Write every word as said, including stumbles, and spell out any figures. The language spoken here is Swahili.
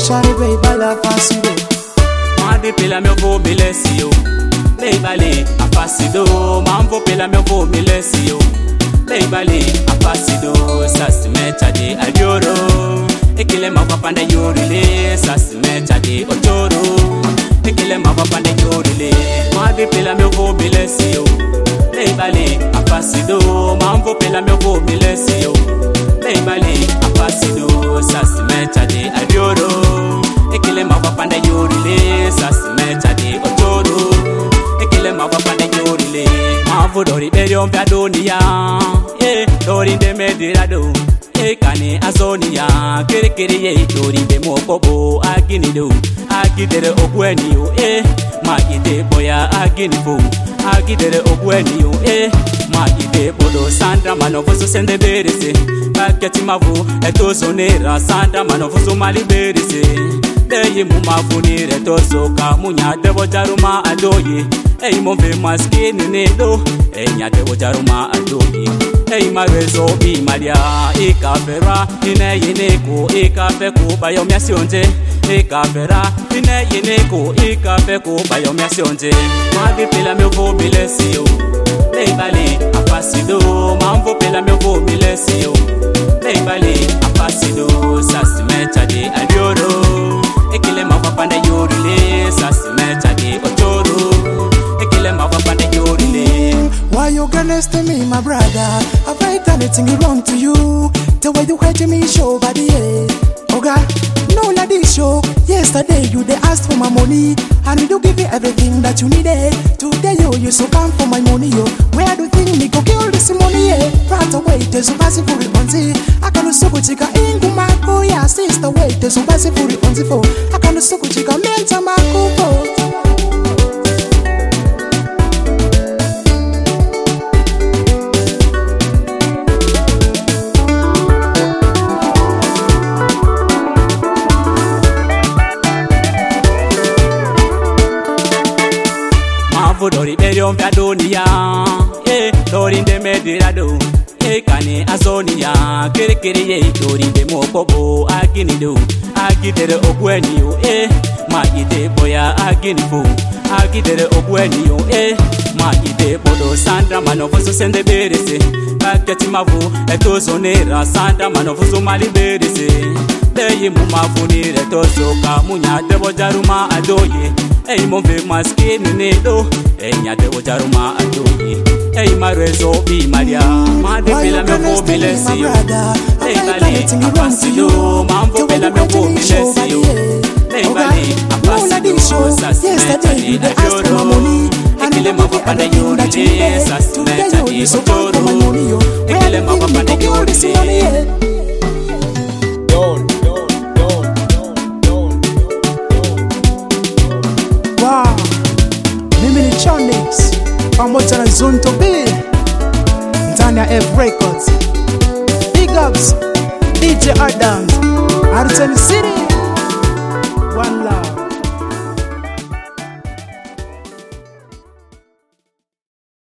shari baby la fasido. Madi pela meu vô milesio. Leibali afasido. Mamvo pela meu vô milesio. Leibali afasido. Sas mecha de adioro. Ekile mavapanda yorile. Sas mecha de otoro. Ekile mavapanda yorile. Madi pela meu vô milesio. Leibali afasido. Mamvo pela meu vô milesio. Leibali afasido. Sas mecha de adioro. Ekile mavapanda yorile. Sas mecha de otoro. Ekile mavapanda yorile. Mavo dori berion piadonia. Eh, dori de medirado. Eh, kane azonia. Kere kere ye dori de mokobo. Aginido. Agidere ogwenio. Eh, magide boya aginifo. Agidere ogwenio. Eh, magide bodo Sandra manovoso sende berese. Baketi mavu etozonera Sandra manovoso maliberese. Eyi mumavunire tozoka munya debo jaruma adoye. Eyi mombe maskini nedo. Enya debo jaruma adoye. Eyi marezo bi malia. Ika vera ine yeneko. Ika feko bayo miasionje. Ika vera ine yeneko. Ika feko bayo miasionje. Madi pela meu vô milesio. Leibali afasido. Mamvo pela meu vô milesio. Leibali afasido. Sas mecha de adioro. Ekile mavapanda yorile. Sas mecha de otoro. Ekile mavapanda yorile. Why you against me, my brother? Have I done anything wrong to you? The way you hurt me, show body, yeah. Oh God, no like this show. Yesterday you they asked for my money, and you give you everything that you needed. Today yo, you so come for my money, yo. Where do you think me go kill this money, yeah? Right away, there's so passive for it, I can't so good chica ingu mako, yeah. Sister, wait, there's so passive for it, I can't so good chica menta mako. Dori berion piadonia. Eh, dori de medirado. Eh, kane azonia. Kere kere ye dori de mokobo. Aginido. Agidere ogwenio. Eh, magide boya aginifo. Agidere ogwenio. Eh, magide bodo Sandra manovoso sende berese. Baketi mavu etozonera Sandra manovoso maliberese. Eyi mumavunire tozoka munya debo jaruma adoye. Eyi mombe maskini nedo. Enya debo jaruma adoye. Eyi marezo bi malia. Madi pela meu vô milesio. Leibali afasido. Mamvo pela meu vô milesio. Leibali afasido. Sas mecha de adioro. Ekile mavapanda yorile. Sas mecha de otoro. Ekile mavapanda yorile. Wow, mimi ni Chonix pamoja na Zunto B ndani ya F Records. Big ups D J Adams, Arten City.